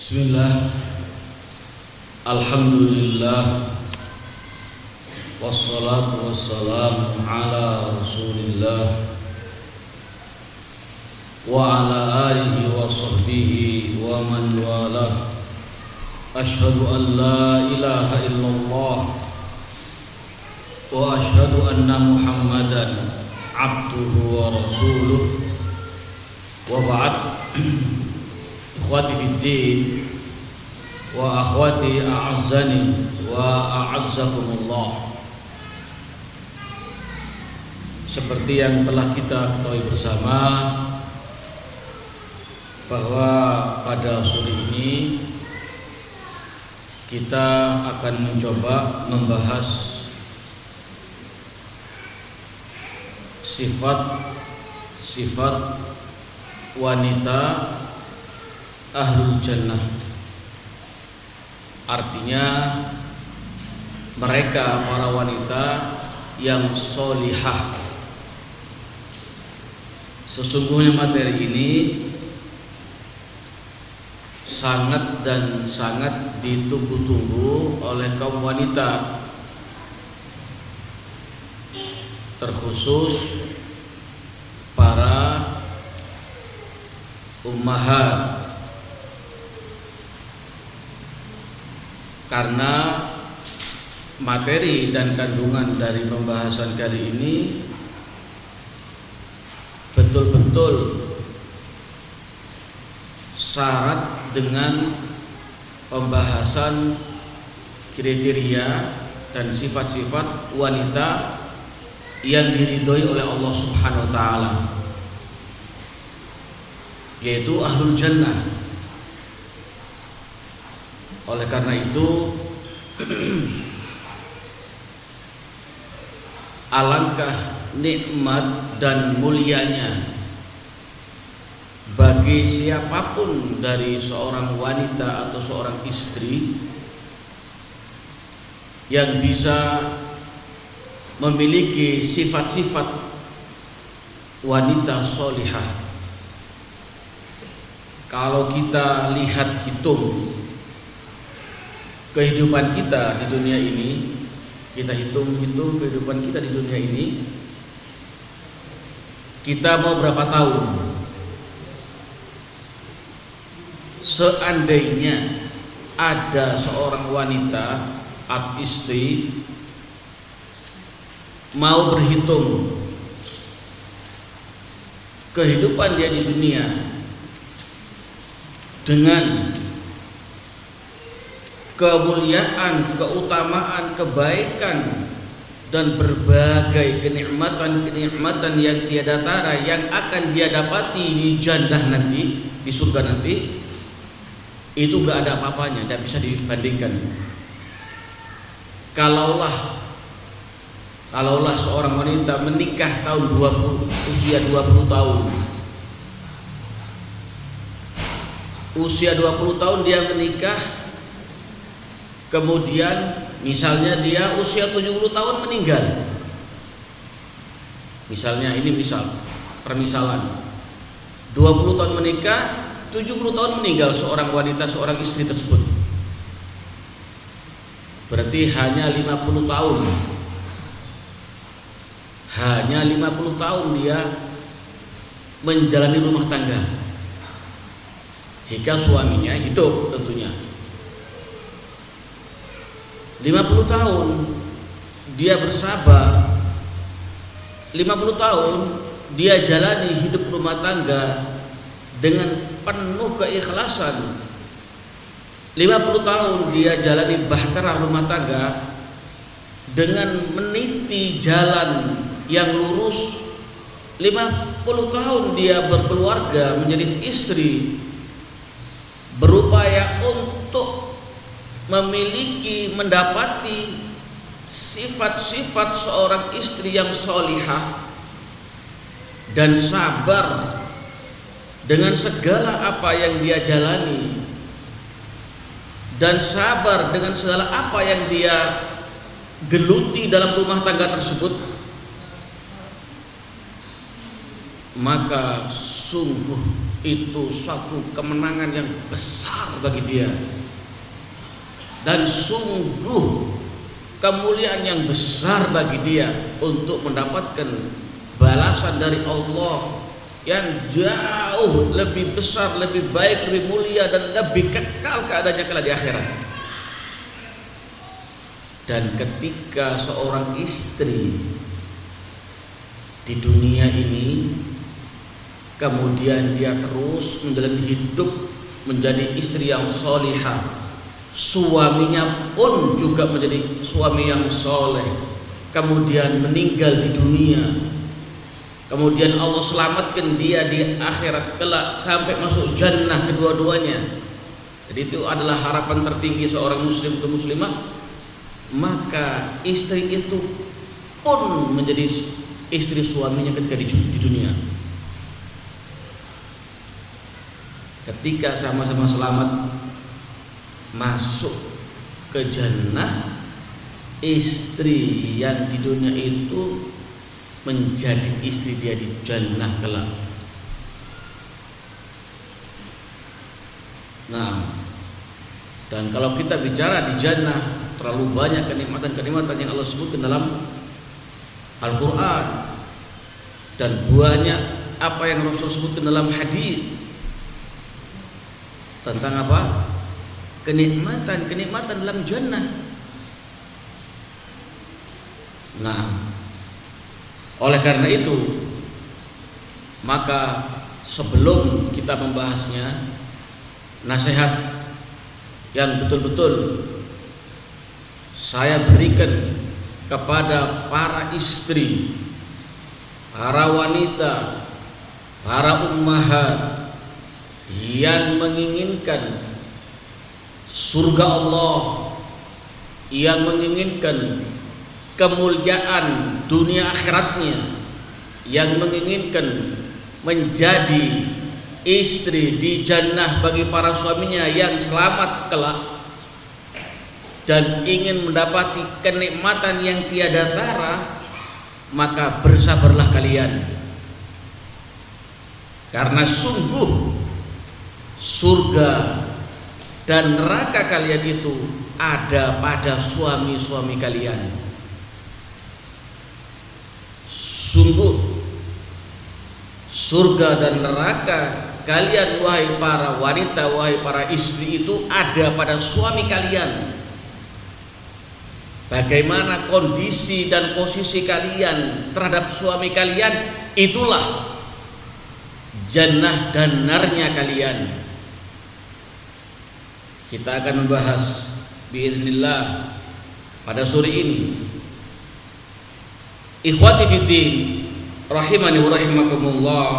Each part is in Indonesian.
Bismillah, alhamdulillah, wassalatu wassalamu ala rasulillah wa ala alihi wa sahbihi wa man walah. Ashhadu an la ilaha illallah wa ashhadu anna muhammadan abduhu wa rasuluh. Wa ba'd. Ikhwati fiddin wa akhwati a'azzani wa a'azzakumullah. Seperti yang telah kita ketahui bersama bahwa pada sore ini kita akan mencoba membahas sifat wanita ahlul jannah. Artinya mereka para wanita yang solihah. Sesungguhnya materi ini sangat dan sangat ditunggu-tunggu oleh kaum wanita, terkhusus para ummahat, karena materi dan kandungan dari pembahasan kali ini betul-betul syarat dengan pembahasan kriteria dan sifat-sifat wanita yang diridhoi oleh Allah Subhanahu wa taala, yaitu ahlul jannah. Oleh karena itu alangkah nikmat dan mulianya bagi siapapun dari seorang wanita atau seorang istri yang bisa memiliki sifat-sifat wanita solihah. Kalau kita lihat hitung kehidupan kita di dunia ini, kita hitung kehidupan kita di dunia ini, kita mau berapa tahun? Seandainya ada seorang wanita atau istri mau berhitung kehidupan dia di dunia dengan kemuliaan, keutamaan, kebaikan dan berbagai kenikmatan yang tiada tara yang akan dia dapati di jannah nanti, di surga nanti, itu enggak ada apa-apanya, tidak bisa dibandingkan. Kalaulah seorang wanita menikah usia 20 tahun. Usia 20 tahun dia menikah, kemudian misalnya dia usia 70 tahun meninggal. Misalnya ini permisalan 20 tahun menikah, 70 tahun meninggal seorang wanita, seorang istri tersebut. Berarti hanya 50 tahun. Hanya 50 tahun dia menjalani rumah tangga. Jika suaminya hidup tentunya. 50 tahun dia bersabar, 50 tahun dia jalani hidup rumah tangga dengan penuh keikhlasan, 50 tahun dia jalani bahtera rumah tangga dengan meniti jalan yang lurus, 50 tahun dia berkeluarga menjadi istri, berupaya untuk mendapati sifat-sifat seorang istri yang solihah dan sabar dengan segala apa yang dia jalani dan sabar dengan segala apa yang dia geluti dalam rumah tangga tersebut, maka sungguh itu suatu kemenangan yang besar bagi dia, dan sungguh kemuliaan yang besar bagi dia untuk mendapatkan balasan dari Allah yang jauh lebih besar, lebih baik, lebih mulia, dan lebih kekal keadaannya kelak di akhirat. Dan ketika seorang istri di dunia ini kemudian dia terus menjalani hidup menjadi istri yang solihah, suaminya pun juga menjadi suami yang soleh, kemudian meninggal di dunia, kemudian Allah selamatkan dia di akhirat kelak sampai masuk jannah kedua-duanya. Jadi itu adalah harapan tertinggi seorang muslim atau muslimah. Maka istri itu pun menjadi istri suaminya ketika di dunia. Ketika sama-sama selamat masuk ke jannah, istri yang di dunia itu menjadi istri dia di jannah kelak. Nah, dan kalau kita bicara di jannah, terlalu banyak kenikmatan-kenikmatan yang Allah sebutkan dalam Al-Quran, dan banyak apa yang Rasul sebutkan dalam hadis tentang apa? Kenikmatan dalam jannah. Nah, oleh karena itu, maka sebelum kita membahasnya, nasihat yang betul-betul saya berikan kepada para istri, para wanita, para ummahat yang menginginkan surga Allah, yang menginginkan kemuliaan dunia akhiratnya, yang menginginkan menjadi istri di jannah bagi para suaminya yang selamat kelak, dan ingin mendapati kenikmatan yang tiada tara, maka bersabarlah kalian, karena sungguh surga dan neraka kalian itu ada pada suami-suami kalian. Sungguh surga dan neraka kalian, wahai para wanita, wahai para istri, itu ada pada suami kalian. Bagaimana kondisi dan posisi kalian terhadap suami kalian, itulah jannah dan narnya kalian. Kita akan membahas biiznillah pada sore ini. Ikhwati fiddin, rahimani wa rahimakumullah.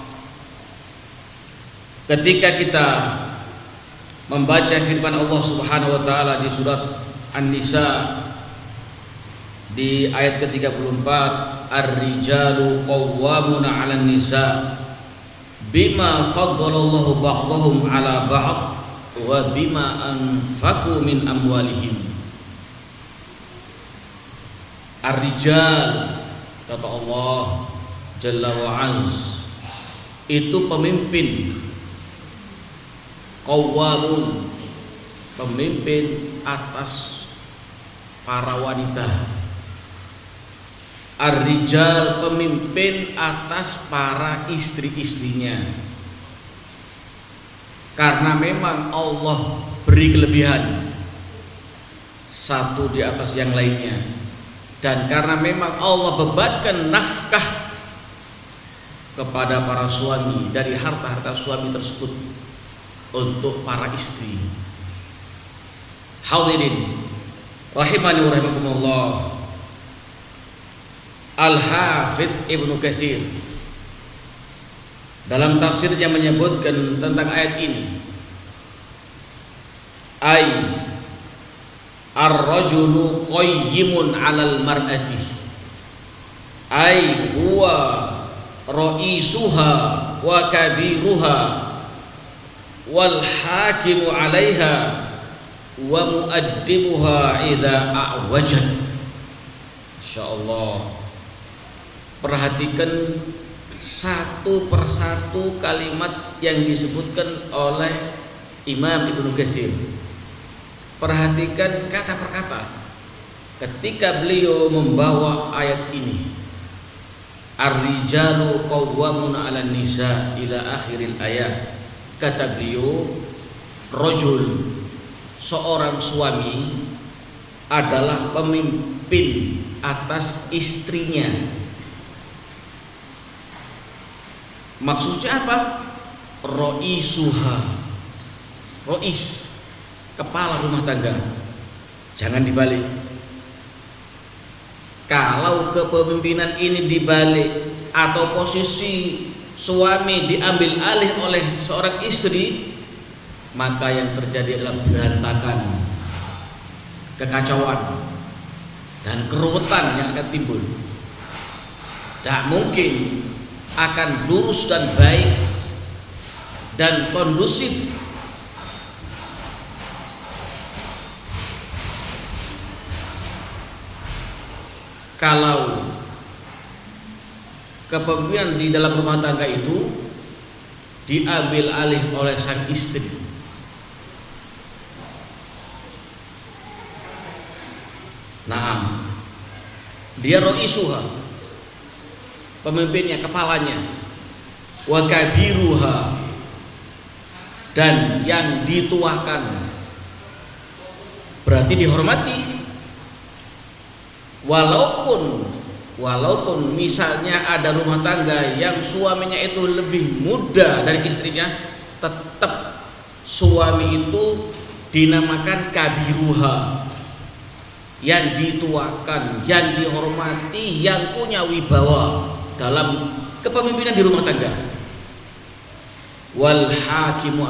Ketika kita membaca firman Allah Subhanahu wa taala di surat An-Nisa di ayat ke-34, ar-rijalu qawwamuna 'alan nisa bima faddalallahu ba'dahum 'ala ba'd wa bima anfaqu min amwalihim. Ar-rijal, kata Allah Jalla wa Az, itu pemimpin, qawwamun, pemimpin atas para wanita. Ar-rijal, pemimpin atas para istri-istrinya. Karena memang Allah beri kelebihan satu di atas yang lainnya, dan karena memang Allah bebankan nafkah kepada para suami dari harta-harta suami tersebut untuk para istri. Hadirin rahimani wa rahimakumullah, Al-Hafidh Ibnu Katsir dalam tafsirnya menyebutkan tentang ayat ini, ay ar-rajulu qayyimun 'alal mar'ati, ay huwa ra'isuha wa kabiruha wal hakimu 'alaiha wa muaddibuha idza a'wajat. Insyaallah, perhatikan satu persatu kalimat yang disebutkan oleh Imam Ibnu Katsir. Perhatikan kata per kata ketika beliau membawa ayat ini, ar-rijalu qawwamuna 'alan nisa ila akhiril ayat. Kata beliau, rajul, seorang suami adalah pemimpin atas istrinya. Maksudnya apa? Ro'isuha, ro'is, kepala rumah tangga. Jangan dibalik. Kalau kepemimpinan ini dibalik atau posisi suami diambil alih oleh seorang istri, maka yang terjadi adalah berantakan, kekacauan, dan keruwetan yang akan timbul. Tak mungkin akan lurus dan baik dan kondusif kalau kepemimpinan di dalam rumah tangga itu diambil alih oleh sang istri. Nah, dia ro'isuha, pemimpinnya, kepalanya, wa kabiruha, dan yang dituakan, berarti dihormati. Walaupun misalnya ada rumah tangga yang suaminya itu lebih muda dari istrinya, tetap suami itu dinamakan kabiruha, yang dituakan, yang dihormati, yang punya wibawa dalam kepemimpinan di rumah tangga. Wal hakimu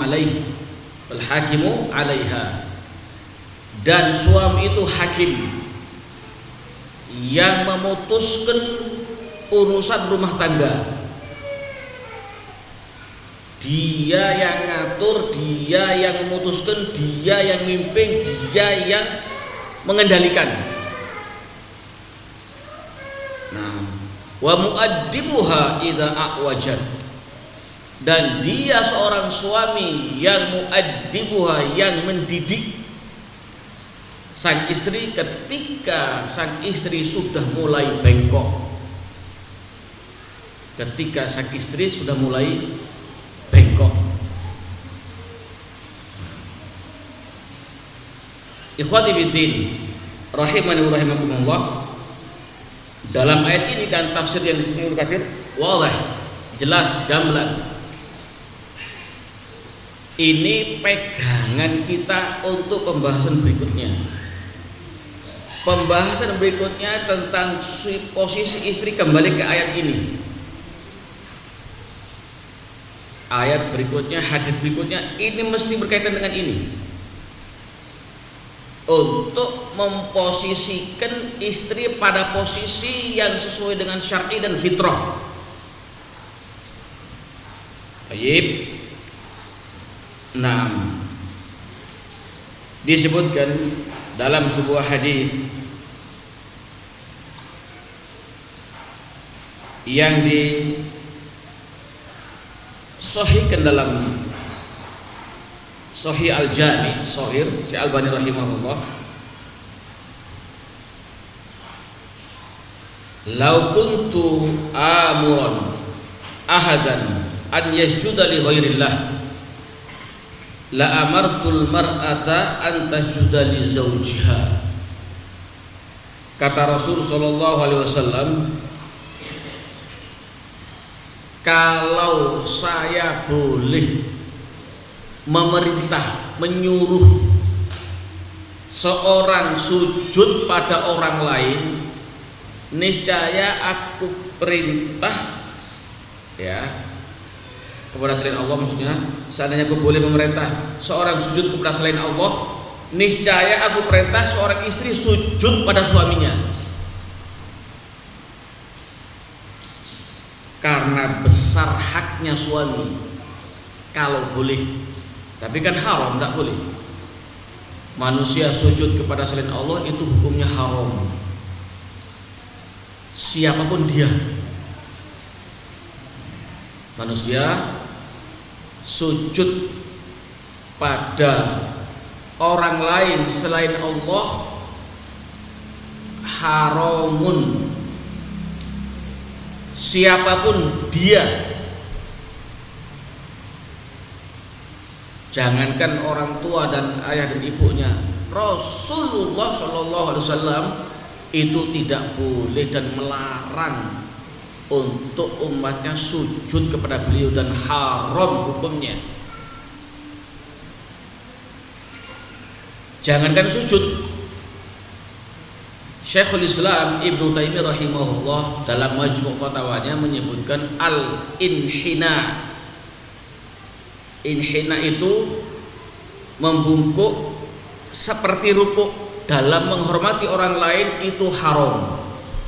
alaiha, dan suami itu hakim yang memutuskan urusan rumah tangga. Dia yang ngatur, dia yang memutuskan, dia yang mimpin, dia yang mengendalikan. Nah, wa muaddibuha idza a'wajat, dan dia seorang suami yang muaddibuha, yang mendidik sang istri ketika sang istri sudah mulai bengkok. Ketika sang istri sudah mulai bengkok. Ikhwati fiddin, rahimani wa rahimakumullah, dalam ayat ini dan tafsir yang disebut kafir, wadih, jelas, gamblang. Ini pegangan kita untuk pembahasan berikutnya. Pembahasan berikutnya tentang posisi istri, kembali ke ayat ini. Ayat berikutnya, hadis berikutnya, ini mesti berkaitan dengan ini. Untuk memposisikan istri pada posisi yang sesuai dengan syar'i dan fitrah. Baik. Nah, disebutkan dalam sebuah hadis yang disahihkan dalam Sahih Al-Jami, Sahih Syekh Albani rahimahullah, "Lau kuntu amuran ahadan an yasjuda li ghairillah la amartul mar'ata an tasjuda li zawjiha." Kata Rasul sallallahu alaihi wasallam, kalau saya boleh memerintah, menyuruh seorang sujud pada orang lain, niscaya aku perintah ya kepada selain Allah. Maksudnya seandainya aku boleh memerintah seorang sujud kepada selain Allah, niscaya aku perintah seorang istri sujud pada suaminya, karena besar haknya suami kalau boleh. Tapi kan haram, tidak boleh. Manusia sujud kepada selain Allah itu hukumnya haram, siapapun dia. Manusia sujud pada orang lain selain Allah haramun, siapapun dia. Jangankan orang tua dan ayah dan ibunya, Rasulullah SAW itu tidak boleh dan melarang untuk umatnya sujud kepada beliau, dan haram hukumnya. Jangankan sujud, Syekhul Islam Ibnu Taimiyah rahimahullah dalam Majmu' Fatwanya menyebutkan al-inhina. Inhina itu membungkuk seperti rukuk dalam menghormati orang lain, itu haram.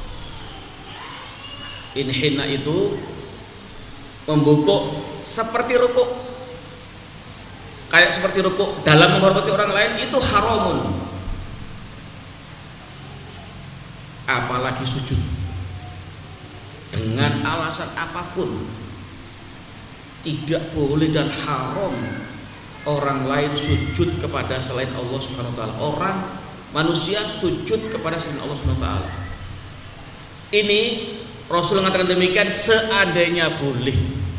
Inhina itu membungkuk seperti rukuk, kayak seperti rukuk dalam menghormati orang lain, itu haramun. Apalagi sujud dengan alasan apapun, tidak boleh dan haram orang lain sujud kepada selain Allah Subhanahu wa taala. Orang manusia sujud kepada selain Allah Subhanahu wa taala. Ini Rasul mengatakan demikian seandainya boleh.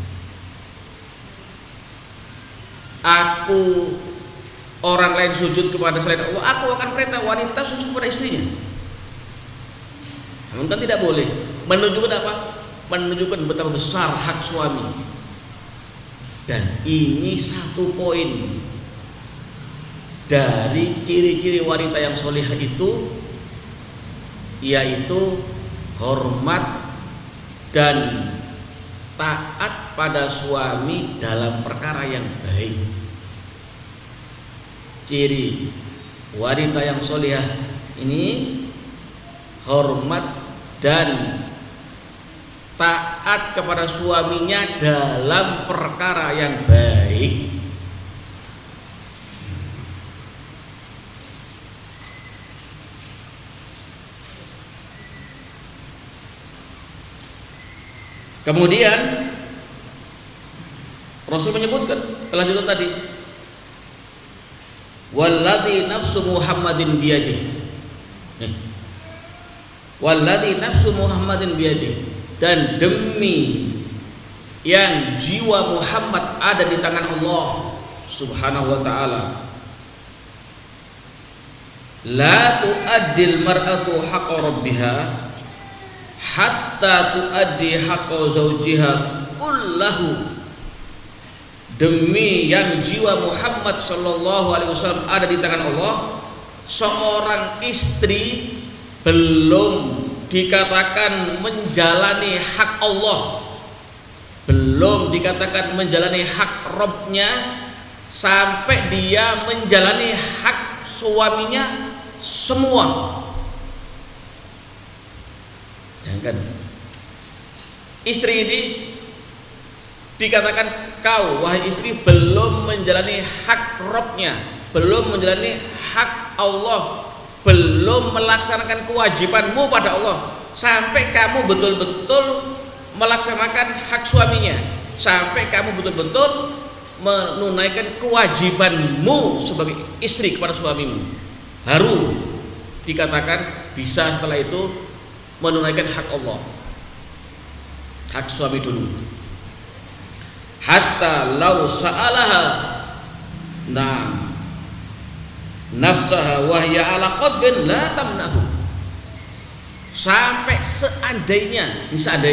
Aku orang lain sujud kepada selain Allah, aku akan perintah wanita sujud kepada istrinya. Namun kan tidak boleh. Menunjukkan apa? Menunjukkan betapa besar hak suami. Dan ini satu poin dari ciri-ciri wanita yang solihah itu, yaitu hormat dan taat pada suami dalam perkara yang baik. Ciri wanita yang solihah ini hormat dan taat kepada suaminya dalam perkara yang baik. Kemudian Rasul menyebutkan kelanjutan tadi, walladzi nafsu Muhammadin biyadihi. Walladzi nafsu Muhammadin biyadihi, dan demi yang jiwa Muhammad ada di tangan Allah Subhanahu wa taala, la tu'addil mar'atu haqqa rabbiha hatta tu'addi haqqa zawjiha kullahu. Demi yang jiwa Muhammad sallallahu alaihi wasallam ada di tangan Allah, seorang istri belum dikatakan menjalani hak Allah, belum dikatakan menjalani hak Rabbnya, sampai dia menjalani hak suaminya semua. Ya kan? Istri ini dikatakan, kau wahai istri belum menjalani hak Rabbnya, belum menjalani hak Allah, belum melaksanakan kewajibanmu pada Allah, sampai kamu betul-betul melaksanakan hak suaminya, sampai kamu betul-betul menunaikan kewajibanmu sebagai istri kepada suamimu, baru dikatakan bisa setelah itu menunaikan hak Allah, hak suami dulu. Hatta lau sa'alaha nafsaha wahya ala qadbin la tamnahu. Sampai seandainya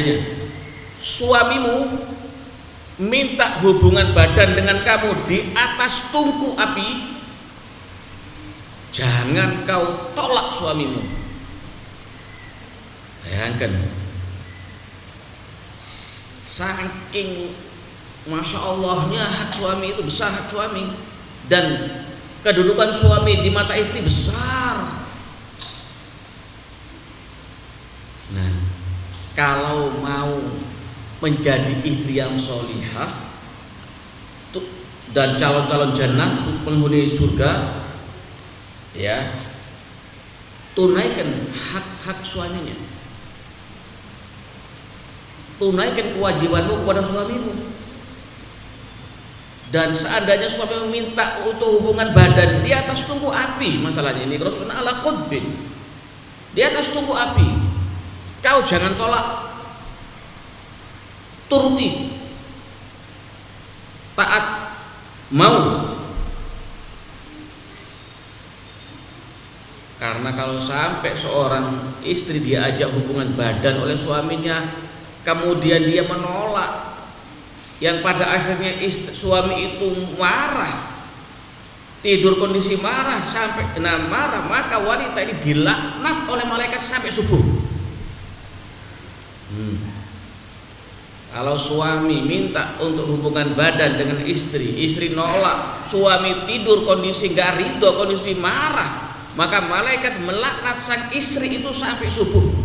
suamimu minta hubungan badan dengan kamu di atas tungku api, jangan kau tolak suamimu. Bayangkan, saking Masya Allahnya hak suami itu besar, hak suami, dan kedudukan suami di mata istri besar. Nah, kalau mau menjadi istri yang solihah dan calon-calon jannah, penghuni surga, ya, tunaikan hak-hak suaminya. tunaikan kewajibanmu kepada suamimu. Dan seandainya suami meminta untuk hubungan badan di atas tungku api, masalahnya ini Rasulullah ala qudbin, di atas tungku api, kau jangan tolak, turuti, taat, mau. Karena kalau sampai seorang istri diajak hubungan badan oleh suaminya, kemudian dia menolak, yang pada akhirnya suami itu marah, tidur kondisi marah sampai marah, maka wanita ini dilaknat oleh malaikat sampai subuh. Kalau suami minta untuk hubungan badan dengan istri, istri nolak, suami tidur kondisi gak ridho, kondisi marah, maka malaikat melaknat sang istri itu sampai subuh.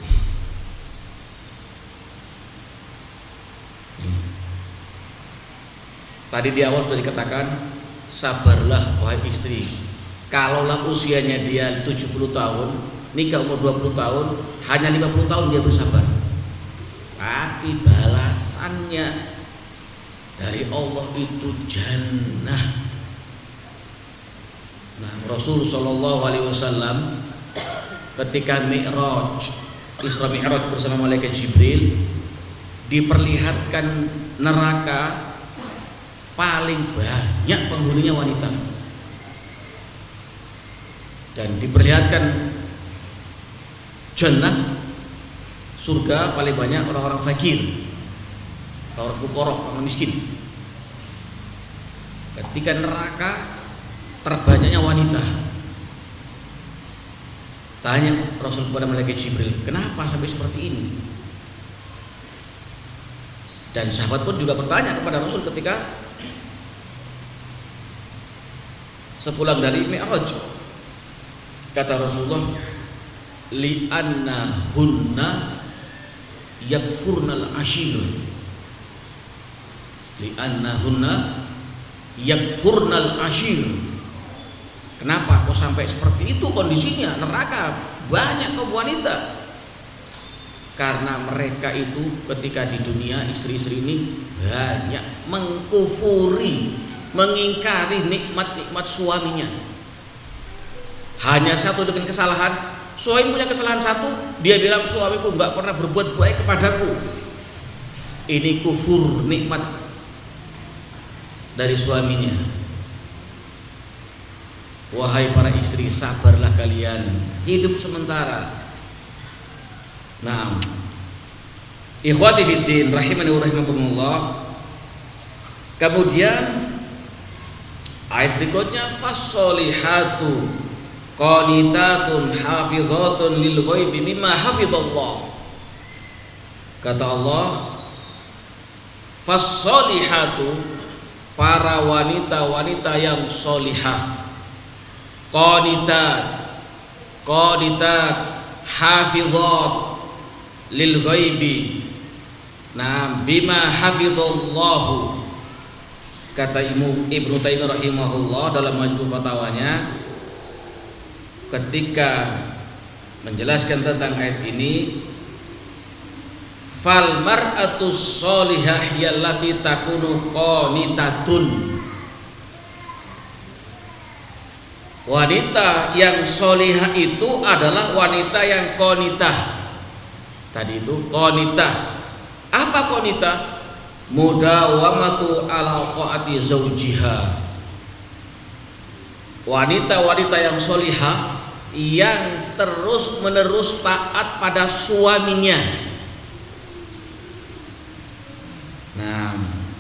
Tadi di awal sudah dikatakan, sabarlah wahai istri. Kalaulah usianya dia 70 tahun, nikah umur 20 tahun, hanya 50 tahun dia bersabar. Tapi balasannya dari Allah itu jannah. Nah, Rasul sallallahu alaihi wasallam ketika Mi'raj, Isra Mi'raj bersama malaikat Jibril, diperlihatkan neraka paling banyak penghuninya wanita, dan diperlihatkan jannah, surga, paling banyak orang-orang fakir, orang fuqara, orang miskin. Ketika neraka terbanyaknya wanita. Tanya Rasul kepada malaikat Jibril, kenapa sampai seperti ini? Dan sahabat pun juga bertanya kepada Rasul ketika sepulang dari Mi'raj. Kata Rasulullah, li'anna hunna yakfurnal ashir, li'anna hunna yakfurnal ashir. Kenapa kok sampai seperti itu kondisinya neraka banyak kaum wanita? Karena mereka itu ketika di dunia, istri-istri ini banyak mengkufuri, mengingkari nikmat-nikmat suaminya. Hanya satu dengan kesalahan, suami punya kesalahan satu, dia bilang suamiku enggak pernah berbuat baik kepadaku. Ini kufur nikmat dari suaminya. Wahai para istri, sabarlah kalian, hidup sementara. Nah, ikhwati fiddin rahimani wa rahimakumullah. Kemudian ayat berikutnya, fassolihatu qanitatun hafizatun lil ghaibi mimma hafizallah. Kata Allah, fassolihatu, para wanita-wanita yang solihah, qanitat hafizat lil ghaibi, nah bima hafizallahu. Kata Ibnu Taimiyah rahimahullah dalam majmu' fatwanya ketika menjelaskan tentang ayat ini, fal mar'atus sholihah yallati takunu qanitatun. Wanita yang solihah itu adalah wanita yang qanitah. Tadi itu qanitah. Apa qanitah? Mudawamatu ala qaati zaujiha. Wanita-wanita yang solihah yang terus menerus taat pada suaminya. Nah,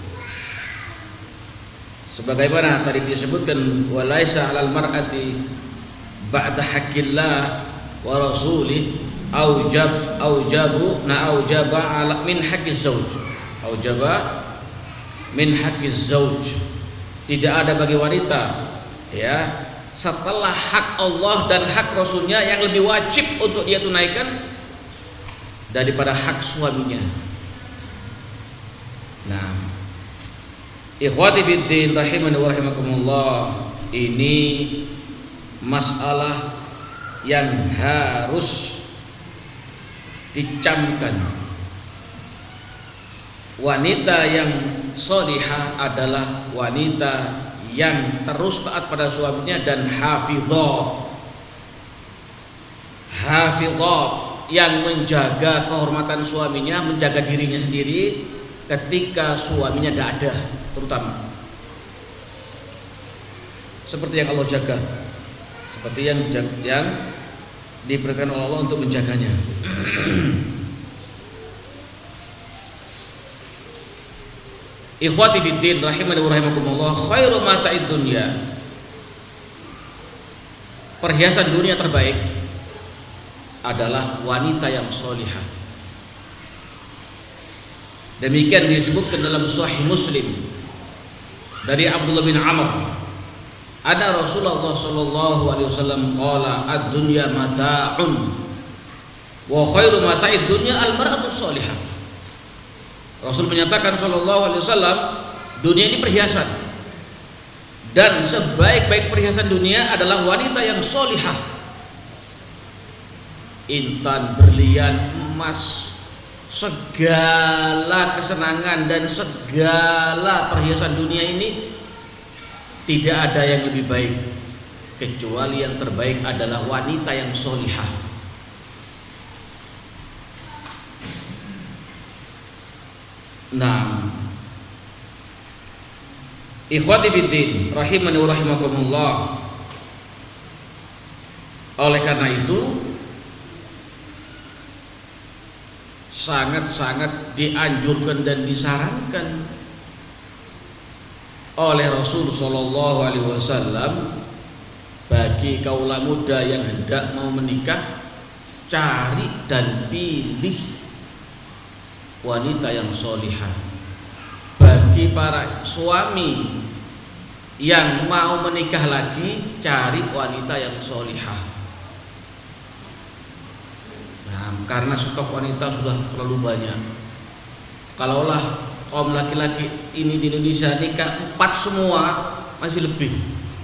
sebagaimana tadi disebutkan, walaisa 'alal mar'ati ba'da haqqillah wa rasulih aujaba ala min haqqiz zauj, aujaba min haqqiz zauj. Tidak ada bagi wanita ya setelah hak Allah dan hak Rasulnya yang lebih wajib untuk dia tunaikan daripada hak suaminya. Nah, ikhwati fiddin rahimani wa rahimakumullah, ini masalah yang harus dicamkan, Wanita yang sholihah adalah wanita yang terus taat pada suaminya dan hafizat yang menjaga kehormatan suaminya, menjaga dirinya sendiri ketika suaminya tidak ada, terutama seperti yang Allah jaga, seperti yang diberikan oleh Allah untuk menjaganya. Ikhwati fiddin rahimani wa rahimakumullah, khairu mata'id dunya, perhiasan dunia terbaik adalah wanita yang sholihah. Demikian disebutkan dalam Sahih Muslim dari Abdullah bin Amr, ada Rasulullah sallallahu alaihi wasallam qala ad-dunya mata'un wa khairu mata'id dunya al-mar'atu sholihah. Rasul menyatakan sallallahu alaihi wasallam, dunia ini perhiasan dan sebaik-baik perhiasan dunia adalah wanita yang sholihah. Intan, berlian, emas, segala kesenangan dan segala perhiasan dunia ini tidak ada yang lebih baik kecuali yang terbaik adalah wanita yang sholihah. Nah, ikhwati fiddin rahimani wa rahimakumullah, oleh karena itu sangat-sangat dianjurkan dan disarankan oleh Rasul sallallahu alaihi wasallam bagi kaula muda yang hendak mau menikah, cari dan pilih wanita yang sholihah. Bagi para suami yang mau menikah lagi, cari wanita yang sholihah. Nah, karena stok wanita sudah terlalu banyak. Kalaulah kaum laki-laki ini di Indonesia nikah 4 semua masih lebih.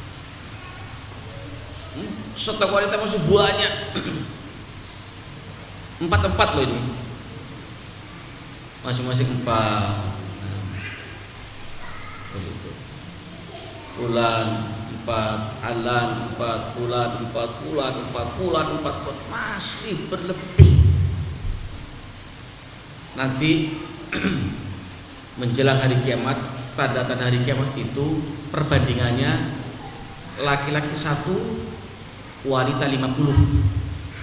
Stok wanita masih banyak. 4 loh ini. Masing-masing 4. Begitu. Bulan 4, alan 4, bulan 4, masih berlebih. Nanti menjelang hari kiamat, tanda-tanda hari kiamat itu perbandingannya laki-laki 1, wanita 50.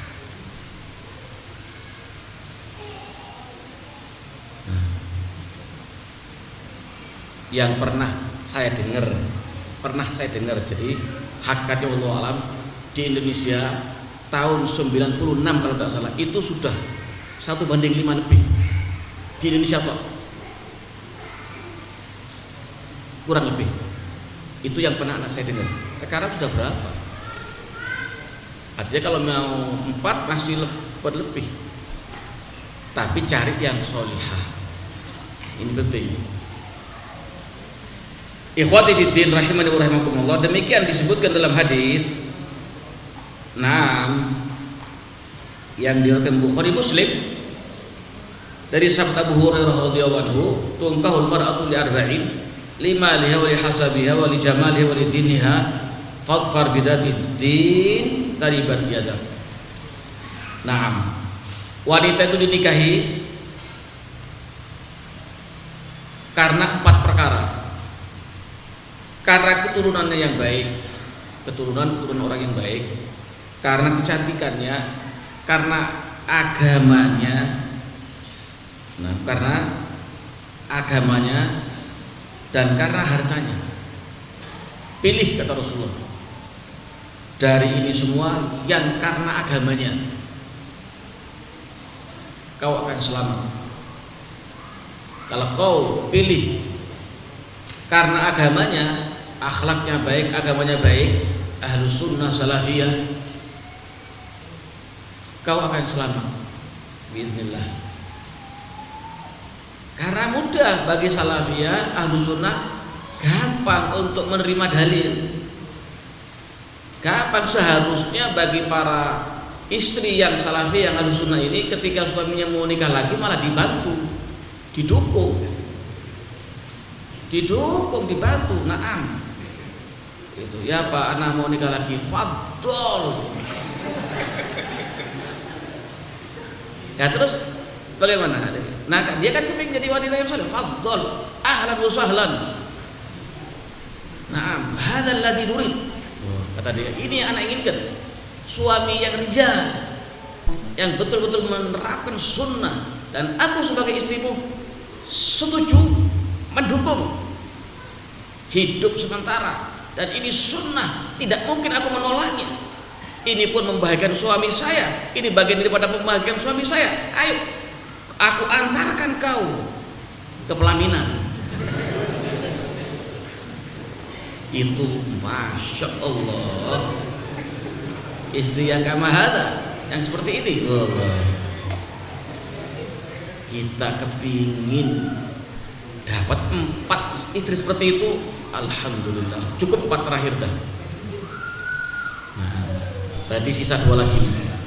Yang pernah saya dengar, jadi hakikatnya wallahu alam, di Indonesia tahun 96 kalau tidak salah itu sudah 1:5 lebih di Indonesia kok, kurang lebih. Itu yang pernah anak saya dengar. Sekarang sudah berapa? Artinya kalau mau 4 masih berlebih. Tapi cari yang sholihah, ini penting. Ikhwati fiddin rahimani wa rahimakumullah, demikian disebutkan dalam hadis yang diriwayatkan Bukhari Muslim dari sahabat Abu Hurairah radhiyallahu anhu, tunkahul mar'atu li arba'in, limaliha wa li hasabiha wa li jamaliha wa li diniha fadfar bidati din taribat yadak. Naam, wanita itu dinikahi karena 4 perkara. Karena keturunannya yang baik, keturunan orang yang baik, karena kecantikannya, karena agamanya, dan karena hartanya. Pilih, kata Rasulullah, dari ini semua yang karena agamanya, kau akan selamat. Kalau kau pilih karena agamanya, akhlaknya baik, agamanya baik, ahlus sunnah salafiyah, kau akan selamat biiznillah. Karena mudah bagi salafiyah, ahlus sunnah, gampang untuk menerima dalil. Gampang seharusnya bagi para istri yang salafiyah, yang ahlus sunnah ini, ketika suaminya mau nikah lagi malah dibantu, didukung. didukung, dibantu. Naam. Itu ya Pak, anak mau nikah lagi, fadol. Ya terus bagaimana? Nah dia kan kepingin jadi wanita yang saleh, fadol, ahlan wa sahlan. Naam, hadzal ladzi nurid. Kata dia, ini yang anak inginkan. Suami yang rijal, yang betul-betul menerapkan sunnah, dan aku sebagai istrimu setuju mendukung hidup sementara. Dan ini sunnah, tidak mungkin aku menolaknya. Ini pun membahagiakan suami saya. Ini bagian daripada membahagiakan suami saya. Ayo, aku antarkan kau ke pelaminan. Itu Masya Allah, istri yang kamahada, yang seperti ini. Kita kepingin dapat 4 istri seperti itu, alhamdulillah, cukup 4 terakhir dah. Nah, berarti sisa 2 lagi.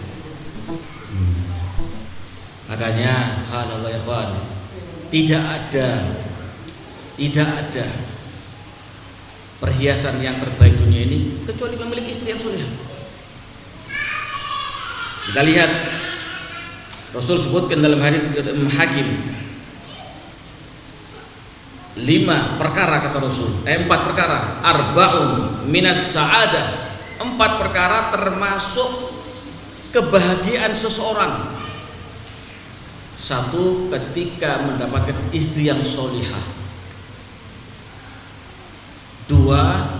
Makanya halal ya ikhwan, tidak ada perhiasan yang terbaik dunia ini kecuali memiliki istri yang soleh. Kita lihat Rasul sebutkan dalam hadis Hakim 5 perkara, kata Rasul, 4 perkara, arba'un minas sa'adah, 4 perkara termasuk kebahagiaan seseorang. 1, ketika mendapatkan istri yang solihah. 2,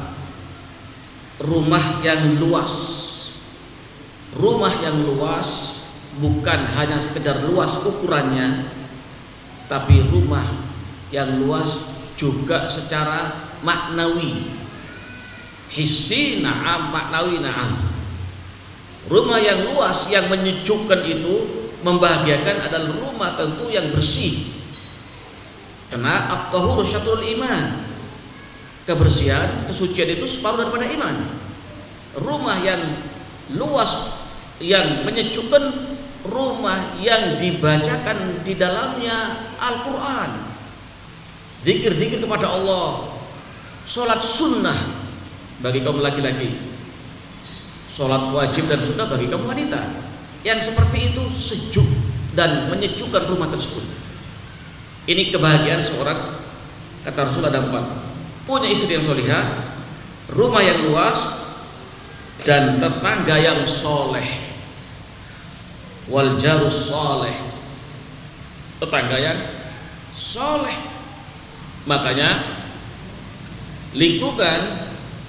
rumah yang luas. Rumah yang luas bukan hanya sekedar luas ukurannya, tapi rumah yang luas juga secara maknawi. Hissi na'am, maknawi na'am. Rumah yang luas yang menyejukkan itu, membahagiakan, adalah rumah tentu yang bersih. Karena at-tahuru syatrul iman. Kebersihan, kesucian itu separuh daripada iman. Rumah yang luas yang menyejukkan, rumah yang dibacakan di dalamnya Al-Quran, zikir-zikir kepada Allah, sholat sunnah bagi kaum laki-laki, sholat wajib dan sunnah bagi kaum wanita. Yang seperti itu sejuk dan menyejukkan rumah tersebut. Ini kebahagiaan seorang, kata Rasul ada 4: punya istri yang solihah, rumah yang luas, dan tetangga yang soleh. Wal jarus soleh, tetangga yang soleh. Makanya lingkungan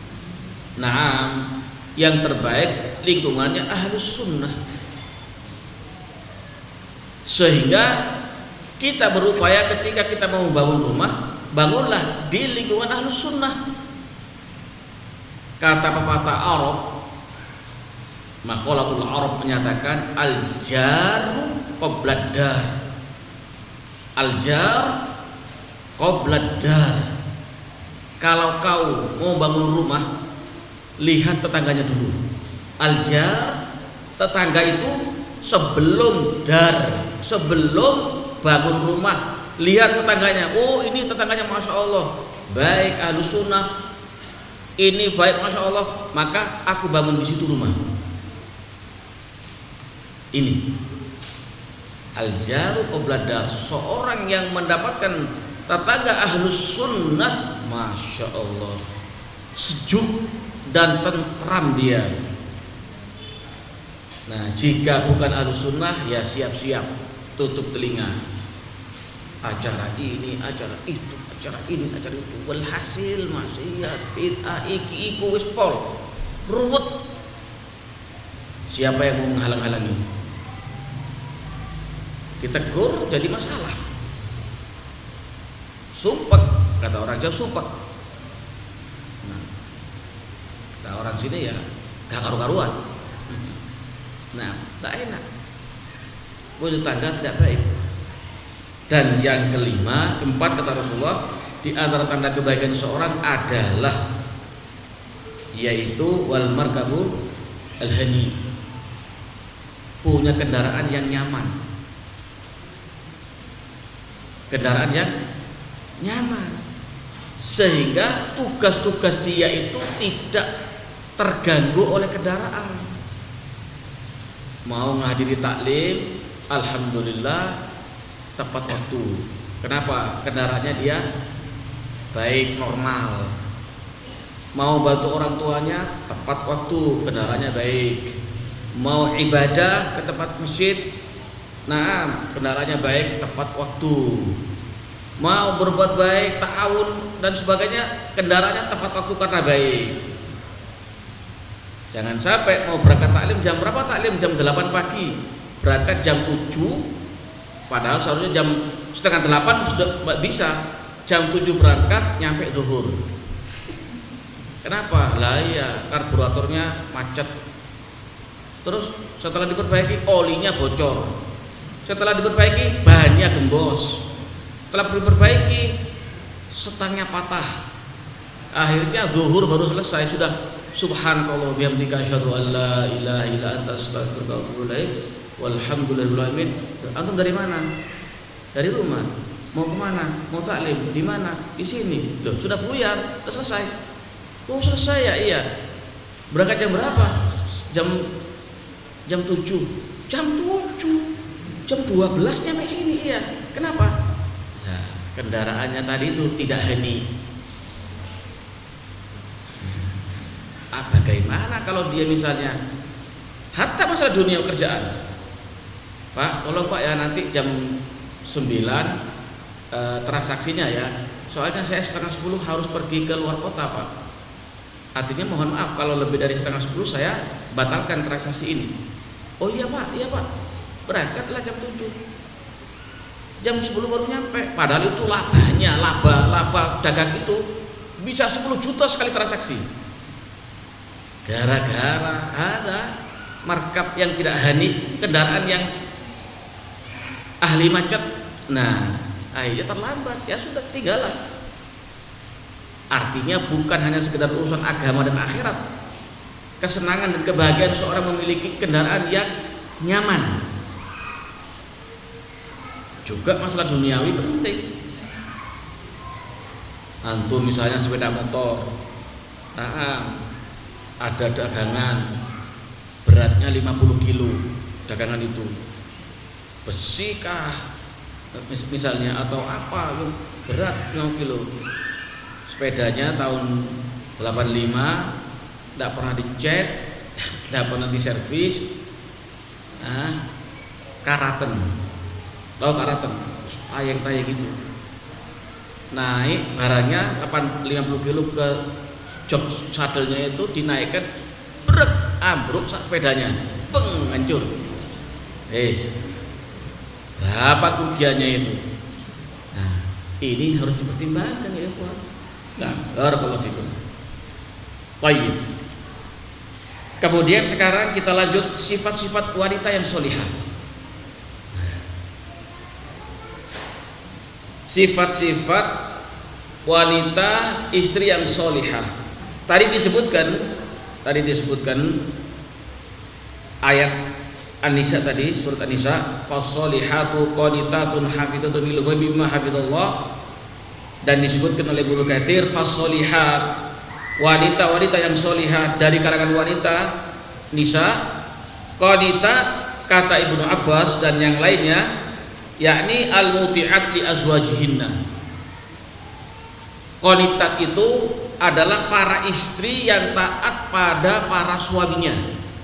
yang terbaik lingkungannya ahlus sunnah. Sehingga kita berupaya ketika kita mau membangun rumah, bangunlah di lingkungan ahlus sunnah. Kata pepatah Arab, maqalatul Arab menyatakan al-jar qoblad dar. Al-jar qoblad dar. Kalau kau mau bangun rumah, lihat tetangganya dulu. Al-jar, tetangga itu sebelum dar, sebelum bangun rumah, lihat tetangganya. Oh, ini tetangganya Masya Allah baik, ahlus sunnah, ini baik Masya Allah, maka aku bangun di situ rumah. Ini al-jaru qobladar, seorang yang mendapatkan tetangga ahlus sunnah, Masya Allah, sejuk dan tentram dia. Nah, jika bukan ahlus sunnah, ya siap-siap tutup telinga. Acara ini, acara itu, acara ini, acara itu, walhasil maksiat, bid'ah, iki wis pol, ruwet. Siapa yang mau menghalang-halangi? Ditegur jadi masalah. Sumpek, kata orang Jawa, sumpek. Nah, kata orang sini ya gak karu-karuan. Nah, tak enak. Punya tangga tidak baik. Dan yang keempat, kata Rasulullah, di antara tanda kebaikan seorang adalah yaitu wal markabu al-hani, punya kendaraan yang nyaman. Kendaraan yang nyaman. sehingga tugas-tugas dia itu tidak terganggu oleh kendaraan. Mau menghadiri taklim, alhamdulillah tepat waktu. Kenapa? Kendaraannya dia baik, normal. Mau bantu orang tuanya, tepat waktu, kendaraannya baik. Mau ibadah ke tempat masjid, nah kendaraannya baik, tepat waktu. Mau berbuat baik, ta'awun dan sebagainya, kendaraannya tepat waktu karena baik. Jangan sampai mau berangkat taklim jam berapa? Taklim jam 8 pagi, berangkat jam 7, padahal seharusnya jam setengah 8 sudah bisa. Jam 7 berangkat, nyampe zuhur. Kenapa? Lah iya, karburatornya macet. Terus setelah diperbaiki olinya bocor. Setelah diperbaiki bannya gembos. Setelah diperbaiki setangnya patah. Akhirnya zuhur baru selesai, sudah subhanallah bihamdika asyhadu an la ilaha illa anta astaghfiruka wa atubu ilaik walhamdulillahirabbil alamin. Antum dari mana? Dari rumah. Mau kemana? Mau taklim? Di mana? Di sini. Loh, sudah buyar, sudah selesai. Oh, selesai ya? Iya. Berangkat jam berapa? Jam 7. Jam 7. Jam 12 nyampe sini, iya. Kenapa? Nah, kendaraannya tadi itu tidak heni. Bagaimana kalau dia misalnya hatta masalah dunia kerjaan, Pak, tolong Pak ya nanti jam 9 transaksinya ya, soalnya saya setengah 10 harus pergi ke luar kota Pak. Artinya mohon maaf kalau lebih dari setengah 10 saya batalkan transaksi ini. Oh iya Pak, berangkatlah jam 7. Jam 10 baru nyampe, padahal itu labanya, laba dagang itu bisa 10 juta sekali transaksi. Gara-gara ada markup yang tidak hani, kendaraan yang ahli macet. Nah, akhirnya terlambat, ya sudah ketinggalan. Artinya bukan hanya sekedar urusan agama dan akhirat. Kesenangan dan kebahagiaan seorang memiliki kendaraan yang nyaman. Juga masalah duniawi penting. Antum misalnya sepeda motor, ada dagangan beratnya 50 kilo, dagangan itu besi kah misalnya atau apa berat 5 kilo. Sepedanya tahun 85, tidak pernah dicek, tidak pernah diservis. Karaten, tahu karaten, tayang gitu. Naik barangnya 50 kilo ke jok sadelnya itu dinaikkan, brek, ambruk sepedanya, peng, hancur. Berapa kerugiannya itu? Nah, ini harus dipertimbangkan ya Pak. Nah, barakallahu fikum. Baik. Kemudian sekarang kita lanjut sifat-sifat wanita yang solihah. Sifat-sifat wanita istri yang solihah. Tadi disebutkan ayat An-Nisa tadi, surat An-Nisa, fasolihatu qanitatun hafizatun lil ghaibi bima hafizallah, dan disebutkan oleh Ibnu Katsir fasolihat, wanita-wanita yang solihah dari kalangan wanita nisa. Qanitat kata Ibnu Abbas dan yang lainnya, yakni al-muti'at li azwajihinna. Qanitat itu adalah para istri yang taat pada para suaminya.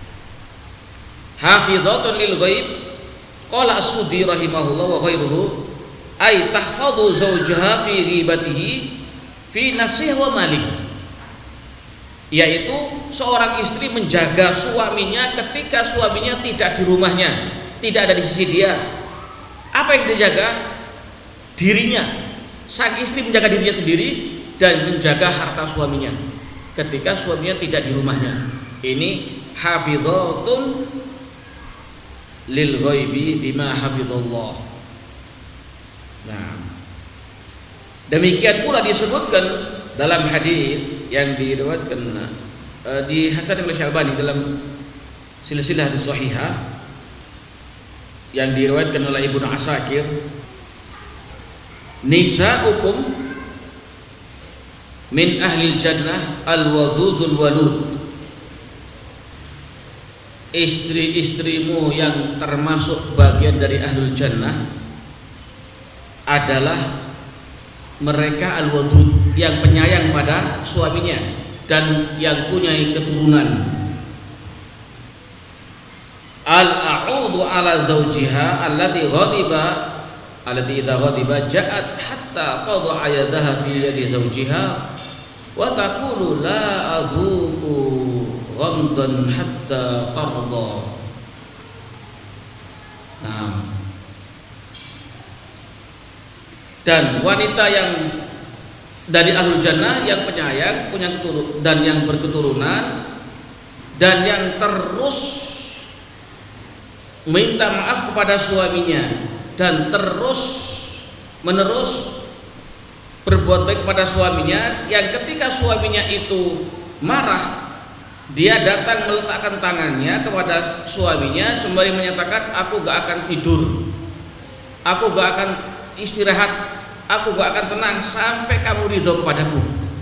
Hafizatun lil ghaib, qala as-Sudi rahimahullah wa ghairuhu, ay tahfadhu zawjaha fi ghibatihi fi nafsihi wa malihi, yaitu seorang istri menjaga suaminya ketika suaminya tidak di rumahnya, tidak ada di sisi dia. Apa yang dijaga? Dirinya. Sang istri menjaga dirinya sendiri dan menjaga harta suaminya ketika suaminya tidak di rumahnya. Ini hafizatun lil ghaibi bima hafizallah. Nah, demikian pula disebutkan dalam hadis yang diriwayatkan dihasankan oleh Syalbani dalam silsilah hadis sahihah yang diriwayatkan oleh Ibnu Asakir, nisa'ukum min ahlil jannah al-wadudul walud. Istri-istrimu yang termasuk bagian dari ahlul jannah adalah mereka al-wadud, yang penyayang pada suaminya dan yang punya keturunan. Al-a'udu ala zawjiha allati idza ghadiba ja'at hatta tad'a yadaha fi yadi zawjiha wa taqulu la adhuqu ghamdan hatta tarda. Nah, dan wanita yang dari ahlul jannah yang penyayang, punya keturunan dan yang berketurunan dan yang terus minta maaf kepada suaminya dan terus menerus berbuat baik kepada suaminya, yang ketika suaminya itu marah, dia datang meletakkan tangannya kepada suaminya sembari menyatakan, aku gak akan tidur, aku gak akan istirahat, aku gak akan tenang sampai kamu ridho kepadaku.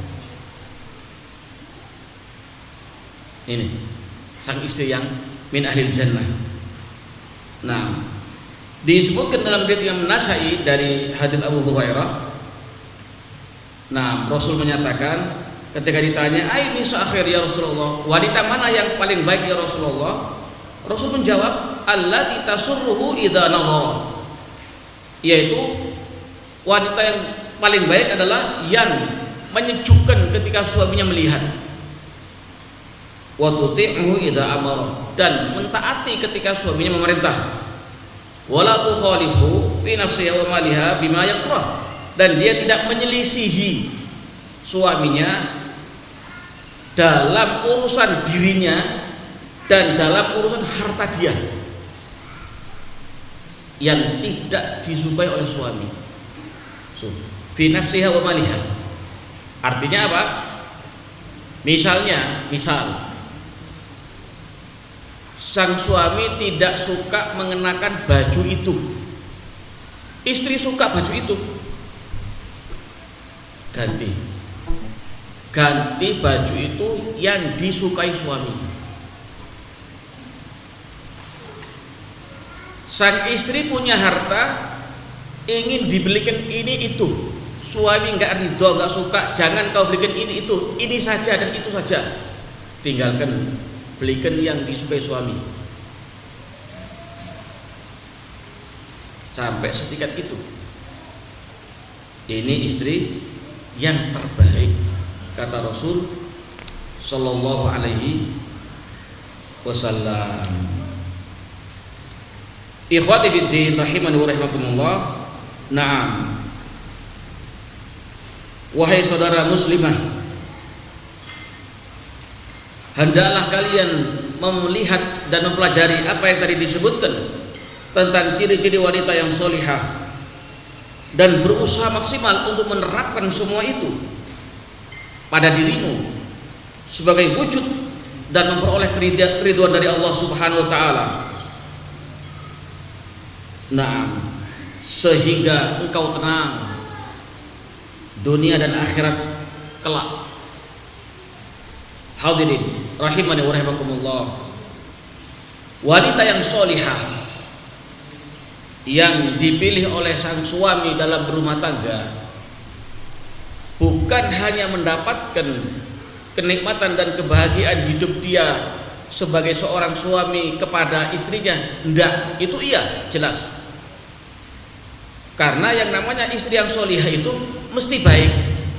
Ini sang istri yang min ahlil jannah. Nah, disebutkan dalam riwayat Imam Nasai dari hadits Abu Hurairah. Nah, Rasul menyatakan ketika ditanya, "Ai nisa akhir ya Rasulullah?" Wanita mana yang paling baik ya Rasulullah? Rasul menjawab, "Allati tasurruhu idza nadhara." Yaitu wanita yang paling baik adalah yang menyejukkan ketika suaminya melihat. Wa tuti'uhu idza amara, dan mentaati ketika suaminya memerintah. Wala tukhalifu fi nafsiha wa maliha bima yakrah, dan dia tidak menyelisihi suaminya dalam urusan dirinya dan dalam urusan harta dia yang tidak disukai oleh suami. Fi nafsiha wa maliha, artinya apa? Misal sang suami tidak suka mengenakan baju itu, istri suka baju itu, ganti baju itu yang disukai suami. Sang istri punya harta, ingin dibelikan ini itu, suami nggak ridho, nggak suka, jangan kau belikan ini itu, ini saja dan itu saja, tinggalkan, belikan yang disukai suami. Sampai setingkat itu. Ini istri yang terbaik, kata Rasul sallallahu alaihi wasallam. Ikhwati fiddin rahimani wa rahimakumullah. Naam. Wahai saudara muslimah, hendaklah kalian melihat dan mempelajari apa yang tadi disebutkan tentang ciri-ciri wanita yang solihah dan berusaha maksimal untuk menerapkan semua itu pada dirimu sebagai wujud dan memperoleh keriduan dari Allah Subhanahu wa taala. Nah, sehingga engkau tenang dunia dan akhirat kelak. Hadirin rahimani wa rahimakumullah, wanita yang solihah yang dipilih oleh sang suami dalam berumah tangga bukan hanya mendapatkan kenikmatan dan kebahagiaan hidup dia sebagai seorang suami kepada istrinya, enggak, itu iya, jelas. Karena yang namanya istri yang solihah itu mesti baik.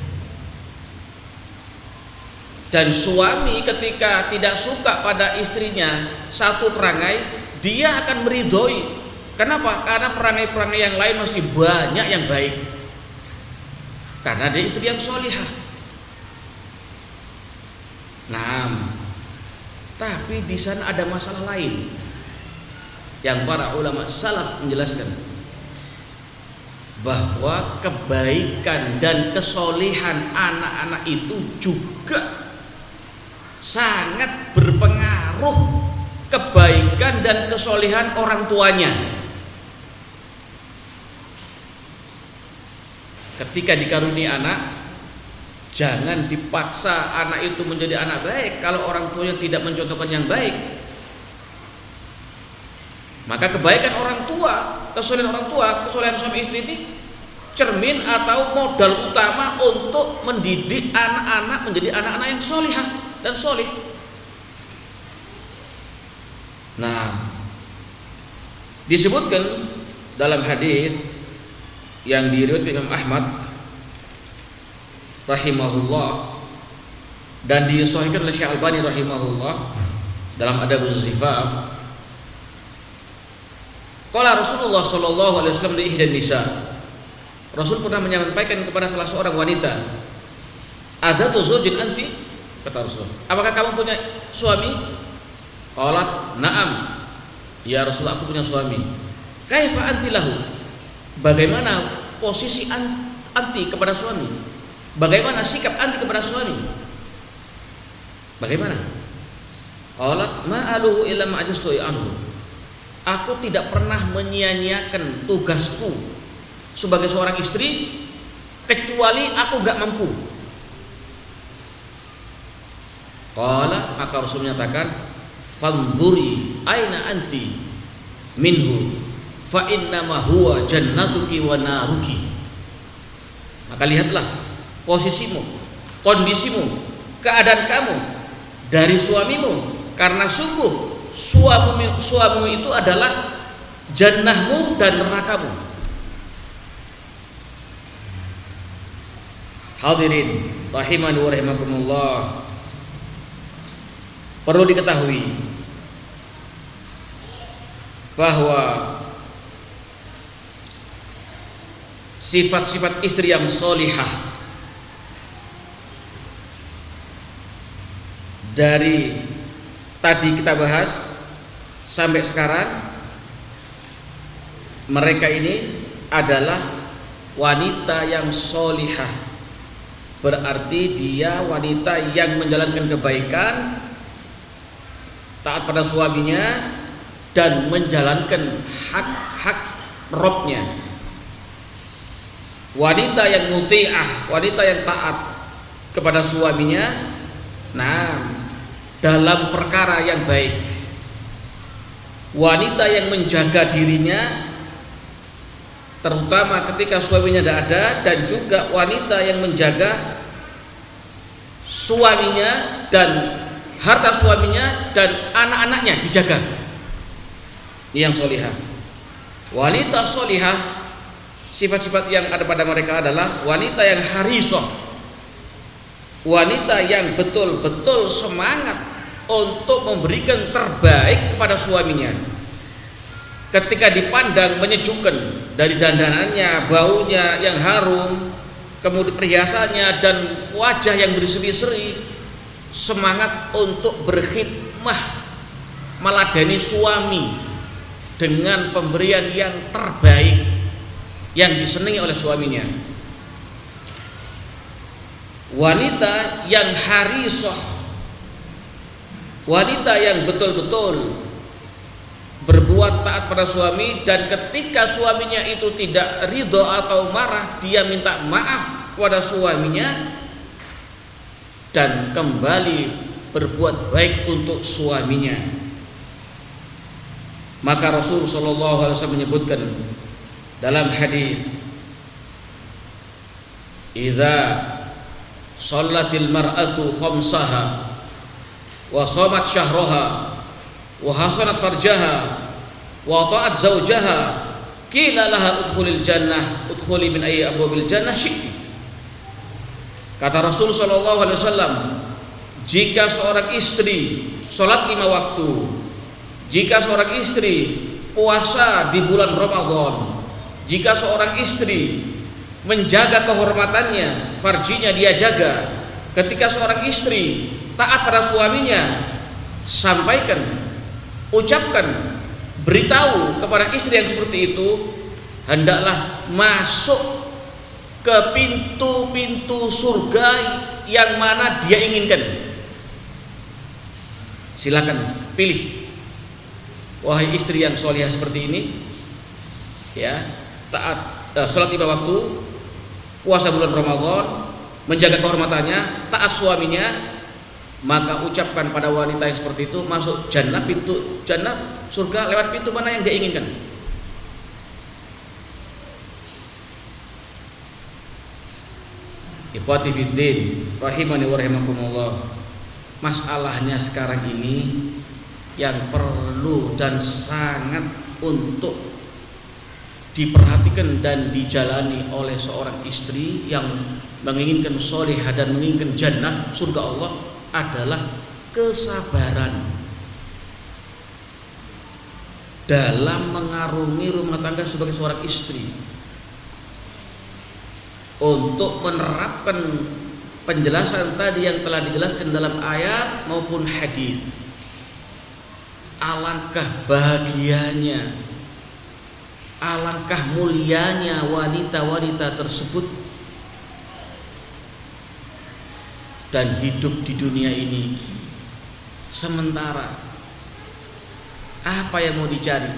Dan suami ketika tidak suka pada istrinya satu perangai, dia akan meridhoi. Kenapa? Karena perangai-perangai yang lain masih banyak yang baik. Karena dia istri yang solihah. Nah, tapi di sana ada masalah lain yang para ulama salaf menjelaskan, bahwa kebaikan dan kesolihan anak-anak itu juga sangat berpengaruh kebaikan dan kesolihan orang tuanya. Ketika dikaruniai anak, Jangan dipaksa anak itu menjadi anak baik kalau orang tuanya tidak mencontohkan yang baik. Maka kebaikan orang tua, kesolehan orang tua, kesolehan suami istri ini cermin atau modal utama untuk mendidik anak-anak menjadi anak-anak yang solihah dan solih. Nah, disebutkan dalam hadis yang diriwayatkan Imam Ahmad rahimahullah dan disahihkan oleh Syekh Albani rahimahullah dalam Adabuz Zifaf, qala Rasulullah sallallahu alaihi wasallam li ihdan nisa, Rasul pernah menyampaikan kepada salah seorang wanita, adzatu zawjin anti, kata Rasul, apakah kamu punya suami? Qalat na'am, ya Rasul, aku punya suami. Kaifa anti lahu, bagaimana posisi anti kepada suami? Bagaimana sikap anti kepada suami? Bagaimana? Qalat ma'aluhu illa ma'ajastu anhu, aku tidak pernah menyia-nyiakan tugasku sebagai seorang istri kecuali aku gak mampu. Qala, maka Rasul menyatakan, fanzuri aina anti minhu fa innama huwa jannatuki wa naruki. Maka lihatlah posisimu, kondisimu, keadaan kamu dari suamimu, karena sungguh suamimu itu adalah jannahmu dan nerakamu. Hadirin rahimani wa rahimakumullah, perlu diketahui bahwa sifat-sifat istri yang solihah dari tadi kita bahas sampai sekarang, mereka ini adalah wanita yang solihah, berarti dia wanita yang menjalankan kebaikan, taat pada suaminya, dan menjalankan hak-hak Robnya. Wanita yang muti'ah, wanita yang taat kepada suaminya, nah, dalam perkara yang baik. Wanita yang menjaga dirinya terutama ketika suaminya tidak ada, dan juga wanita yang menjaga suaminya dan harta suaminya dan anak-anaknya dijaga. Ini yang solihah. Wanita solihah, sifat-sifat yang ada pada mereka adalah wanita yang harisah, wanita yang betul-betul semangat untuk memberikan terbaik kepada suaminya. Ketika dipandang menyejukkan, dari dandanannya, baunya yang harum, kemudian perhiasannya dan wajah yang berseri-seri, semangat untuk berkhidmah, meladani suami dengan pemberian yang terbaik yang disenangi oleh suaminya. Wanita yang harisah, wanita yang betul-betul berbuat taat pada suami, dan ketika suaminya itu tidak ridho atau marah, dia minta maaf kepada suaminya dan kembali berbuat baik untuk suaminya. Maka Rasul sallallahu alaihi wasallam menyebutkan dalam hadis, "Idza shallatil mar'atu khamsaha wa shamat syahraha wa hasanat farjaha wa ta'at zawjaha qila laha udkhulil jannah udkhuli min ayyi abwabil jannah syi'ti." Kata Rasul sallallahu alaihi wasallam, jika seorang istri salat 5 waktu, jika seorang istri puasa di bulan Ramadan, jika seorang istri menjaga kehormatannya, farjinya dia jaga, ketika seorang istri taat pada suaminya, sampaikan, ucapkan, beritahu kepada istri yang seperti itu, hendaklah masuk ke pintu-pintu surga yang mana dia inginkan. Silakan pilih. Wahai istri yang solihah seperti ini, ya, taat, salat 5 waktu, puasa bulan Ramadan, menjaga kehormatannya, taat suaminya, maka ucapkan pada wanita yang seperti itu masuk jannah, pintu jannah surga lewat pintu mana yang dia inginkan. Ikhwati fiddin rahimani wa rahimakumullah. Masalahnya sekarang ini yang perlu dan sangat untuk diperhatikan dan dijalani oleh seorang istri yang menginginkan solihah dan menginginkan jannah surga Allah adalah kesabaran dalam mengarungi rumah tangga sebagai seorang istri, untuk menerapkan penjelasan tadi yang telah dijelaskan dalam ayat maupun hadis. Alangkah bahagianya, alangkah mulianya wanita-wanita tersebut dan hidup di dunia ini. Sementara apa yang mau dicari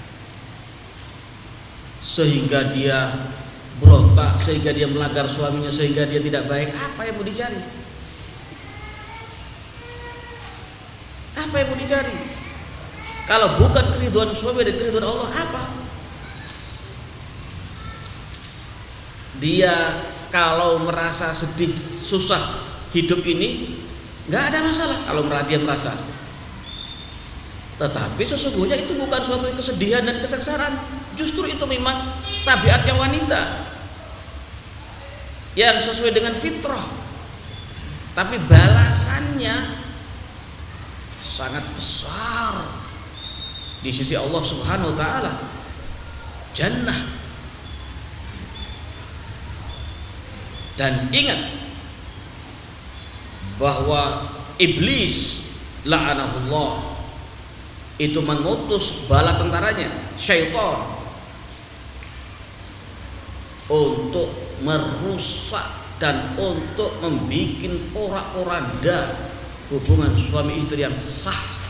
sehingga dia berontak, sehingga dia melanggar suaminya, sehingga dia tidak baik? Apa yang mau dicari? Apa yang mau dicari? Kalau bukan keridhaan suami dan keridhaan Allah, apa? Dia kalau merasa sedih, susah hidup ini, nggak ada masalah kalau dia merasa. Tetapi sesungguhnya itu bukan suatu kesedihan dan kesengsaraan. Justru itu memang tabiatnya wanita yang sesuai dengan fitrah. Tapi balasannya sangat besar di sisi Allah Subhanahu wa taala. Jannah. Dan ingat bahwa iblis la'anahullah itu mengutus bala tentaranya, syaitan, untuk merusak dan untuk membuat porak-poranda hubungan suami istri yang sah.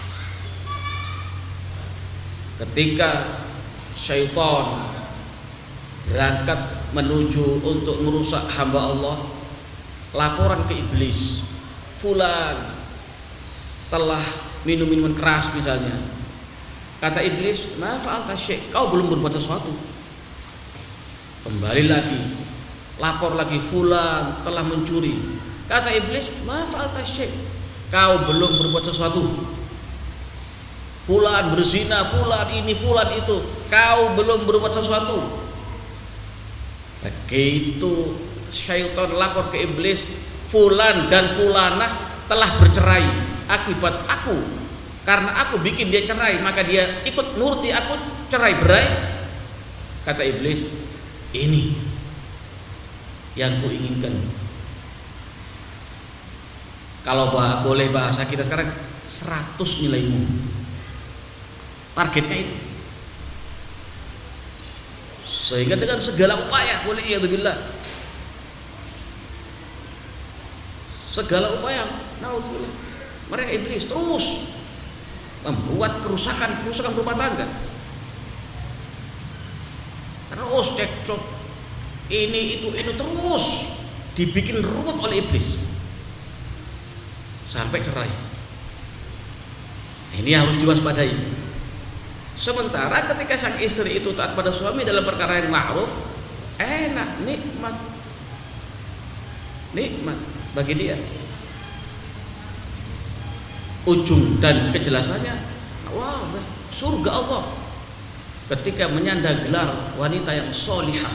Ketika syaitan berangkat menuju untuk merusak hamba Allah, laporan ke iblis, fulan telah minum minuman keras misalnya. Kata iblis, ma fa'alta syai', kau belum berbuat sesuatu. Kembali lagi, lapor lagi, fulan telah mencuri. Kata iblis, ma fa'alta syai', kau belum berbuat sesuatu. Fulan berzina, fulan ini, fulan itu, kau belum berbuat sesuatu. Begitu syaitan lapor ke iblis, fulan dan fulanah telah bercerai akibat aku. Karena aku bikin dia cerai, maka dia ikut nuruti aku, cerai berai. Kata iblis, ini yang ku inginkan. Kalau boleh bahasa kita sekarang, 100 nilaimu. Targetnya itu. Sehingga dengan segala upaya, boleh iyadzubillah, segala upaya, naudzubillah, mereka iblis terus membuat kerusakan rumah tangga. Terus cekcok, ini itu terus dibikin ruwet oleh iblis sampai cerai. Ini harus diwaspadai. Sementara ketika sang istri itu taat pada suami dalam perkara yang ma'ruf, enak, nikmat bagi dia. Ujung dan kejelasannya, wah, surga Allah ketika menyandang gelar wanita yang solihah.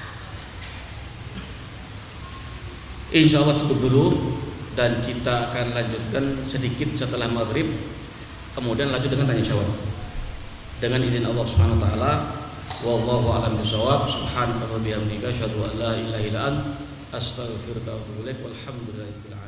Insya Allah cukup dulu, dan kita akan lanjutkan sedikit setelah maghrib. Kemudian lanjut dengan tanya jawab dengan izin Allah Subhanahu wa taala. Wallahu a'lam bishawab. Subhanaka wa bihamdika asyhadu an la ilaha illa anta astaghfiruka wa atubu ilaik. Walhamdulillahirabbil alamin.